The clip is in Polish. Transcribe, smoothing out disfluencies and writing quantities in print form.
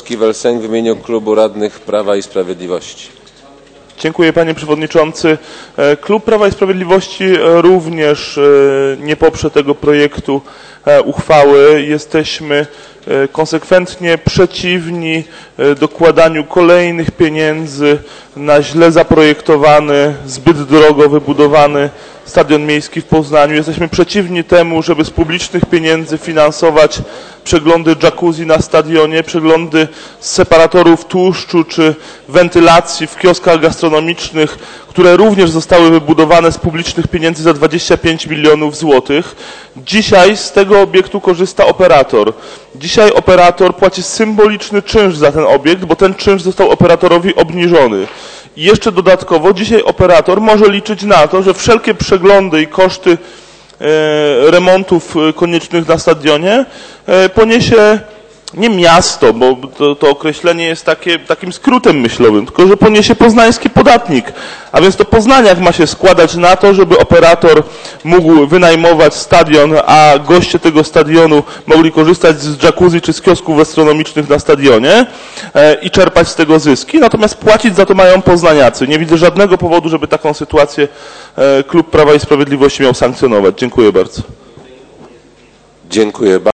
Kiwel-Sęk w imieniu Klubu Radnych Prawa i Sprawiedliwości. Dziękuję, panie przewodniczący. Klub Prawa i Sprawiedliwości również nie poprze tego projektu uchwały. Jesteśmy konsekwentnie przeciwni dokładaniu kolejnych pieniędzy na źle zaprojektowany, zbyt drogo wybudowany Stadion Miejski w Poznaniu. Jesteśmy przeciwni temu, żeby z publicznych pieniędzy finansować przeglądy jacuzzi na stadionie, przeglądy separatorów tłuszczu czy wentylacji w kioskach gastronomicznych, które również zostały wybudowane z publicznych pieniędzy za 25 milionów złotych. Dzisiaj z tego obiektu korzysta operator. Dzisiaj operator płaci symboliczny czynsz za ten obiekt, bo ten czynsz został operatorowi obniżony. I jeszcze dodatkowo dzisiaj operator może liczyć na to, że wszelkie przeglądy i koszty remontów koniecznych na stadionie poniesie nie miasto, bo to określenie jest takim skrótem myślowym, tylko że poniesie poznański podatnik. A więc to poznaniak ma się składać na to, żeby operator mógł wynajmować stadion, a goście tego stadionu mogli korzystać z jacuzzi czy z kiosków gastronomicznych na stadionie i czerpać z tego zyski. Natomiast płacić za to mają poznaniacy. Nie widzę żadnego powodu, żeby taką sytuację Klub Prawa i Sprawiedliwości miał sankcjonować. Dziękuję bardzo. Dziękuję bardzo.